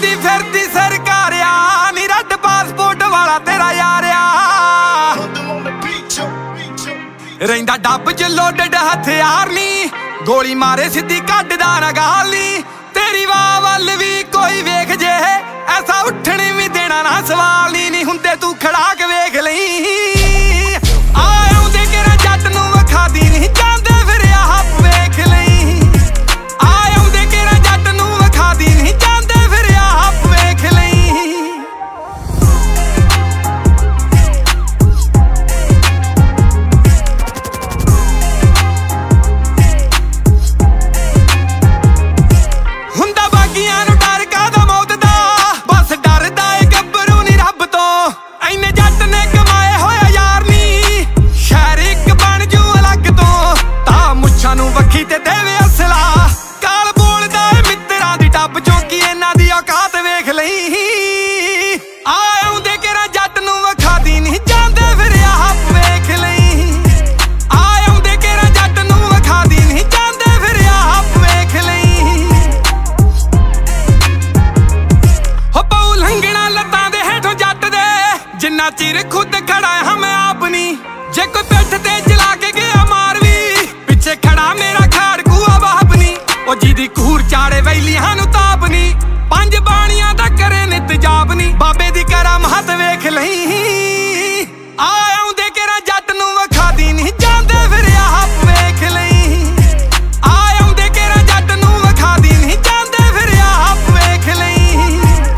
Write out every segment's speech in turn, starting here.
ਘੁੰਮਦੀ ਫਿਰਦੀ ਸਰਕਾਰਿਆ ਨੀ ਰੱਦ ਪਾਸਪੋਰਟ ਵਾਲਾ ਤੇਰਾ ਯਾਰਿਆ ਰਹਿੰਦਾ ਡੱਬ ਚ ਲੋਡਡ ਹਥਿਆਰ ਨੀ ਗੋਲੀ ਮਾਰੇ ਸਿੱਧੀ ਕੱਢਦਾ ਨਾ ਗਾਲੀ ਤੇਰੀ ਵਾਹ ਵੱਲ ਵੀ ਕੋਈ ਵੇਖ ਜੇ ਐਸਾ ਉੱਠਣ ਵੀ ਦੇਣਾ ਨਾ ਸਵਾਲ ਨੀ ਹੁੰਦੇ ਤੂੰ ਖੜਾ ਕੇ ਵੇਖ ਲਈ ਆਉਂਦੇ ਕਿਹੜਾ ਜੱਟ ਨੂੰ ਵਿਖਾਦੀ ਨਹੀਂ ਜਾਂਦੇ ਫਿਰ ਆਪ ਵੇਖ ਲਈ ਆਉਂਦੇ ਕਿਹੜਾ ਜੱਟ ਨੂੰ ਵਿਖਾਦੀ ਨਹੀਂ ਜਾਂਦੇ ਫਿਰ ਆਪ ਵੇਖ ਲਈ ਹੁੰਦਾ ਬਾਗੀਆਂ ਨੂੰ ਡਰ ਕਾਹਦਾ ਮੌਤ ਦਾ ਬਸ ਡਰਦਾ ਏ ਗੱਭਰੂ ਨੀ ਰੱਬ ਤੋਂ ਐਨੇ ਜੱਟ ਨੇ ਕਮਾਏ ਹੋਇਆ ਯਾਰ ਨੀ ਸ਼ਹਿਰ ਇੱਕ ਬਣ ਜੂ ਅਲੱਗ ਤੋਂ ਤਾਂ ਮੁੱਛਾਂ ਨੂੰ ਵੱਖੀ ਤੇ ਦੇਵੇ ਅਸਲਾ ਕਾਲ ਬੋਲਦਾ ਏ ਮਿੱਤਰਾਂ ਦੀ ਟੱਬ ਚੋਂ ਕੀ ਇਹਨਾਂ ਦੀ ਔਕਾਤ ਵੇਖ ਲਈ ਆਉਂਦੇ ਕਿਹੜਾ ਜੱਟ ਨੂੰ ਵਿਖਾਦੀ ਨਹੀਂ ਜਾਂਦੇ ਫਿਰ ਆਪ ਵੇਖ ਲਈ ਆਉਂਦੇ ਕਿਹੜਾ ਜੱਟ ਨੂੰ ਵਿਖਾਦੀ ਨਹੀਂ ਜਾਂਦੇ ਫਿਰ ਆਪ ਵੇਖ ਲਈ ਹੋ ਪਊ ਲੰਘਣਾ ਲੱਤਾਂ ਦੇ ਹੇਠੋਂ ਜੱਟ ਦੇ ਜਿੰਨਾ ਚਿਰ ਖੁਦ ਖੜਾ ਹਾਂ ਮੈਂ ਆਪ ਨੀ ਜੇ ਕੋਈ ਪਿੱਠ ਤੇ ਚਲਾ ਕੇ ਗਿਆ ਮਾਰ ਵੀ ਪਿੱਛੇ ਖੜਾ ਮੇਰਾ ਖਾੜਕੂਆ ਬਾਪ ਨੀ ਉਹ ਜਿਹਦੀ ਘੂਰ ਚਾੜੇ ਵੈਲੀਆਂ ਨੂੰ ਤਾਪ ਨੀ ਪੰਜ ਬਾਣੀਆਂ ਦਾ ਕਰੇ ਨਿਤ ਜਾਪ ਨੀ ਬਾਬੇ ਦੀ ਕਰਾਮਾਤ ਵੇਖ ਲਈ ਆਉਂਦੇ ਕਿਹੜਾ ਜੱਟ ਨੂੰ ਵਿਖਾਦੀ ਨਹੀਂ ਜਾਂਦੇ ਫਿਰ ਆਪ ਵੇਖ ਲਈ ਆਉਂਦੇ ਕਿਹੜਾ ਜੱਟ ਨੂੰ ਵਿਖਾਦੀ ਨਹੀਂ ਜਾਂਦੇ ਫਿਰ ਆਪ ਵੇਖ ਲਈ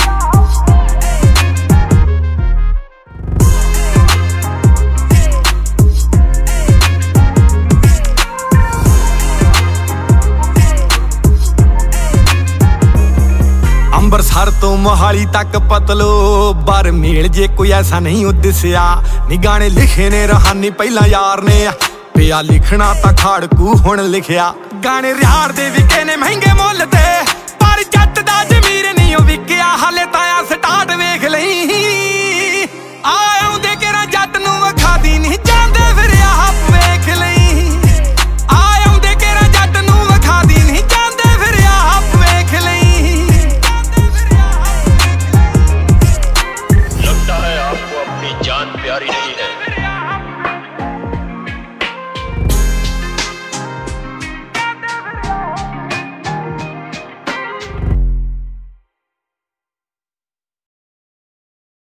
ਅੰਬਰਸਰ ਤੋਂ ਮੋਹਾਲੀ ਤੱਕ ਪਤਲੋ ਬਰ ਮੇਲ ਜੇ ਕੋਈ ਐਸਾ ਨਹੀਂ ਉਹ ਦਿਸਿਆ ਨੀ ਗਾਣੇ ਲਿਖੇ ਨੇ ਰਹਾਨੀ ਪਹਿਲਾਂ ਯਾਰ ਨੇ ਪਿਆ ਲਿਖਣਾ ਤਾਂ ਖਾੜਕੂ ਹੁਣ ਲਿਖਿਆ ਗਾਣੇ ਰਿਆੜ ਦੇ ਵਿਕੇ ਨੇ ਮਹਿੰਗੇ ਮੁੱਲ ਤੇ ਪਰ ਜੱਟ ਦਾ ਜ਼ਮੀਰ ਨਹੀਂ ਉਹ ਵਿਕਿਆ ਹਾਲੇ ਤਾਂ ਆ ਸਟਾਰਟ ਵੇਖ ਲਈ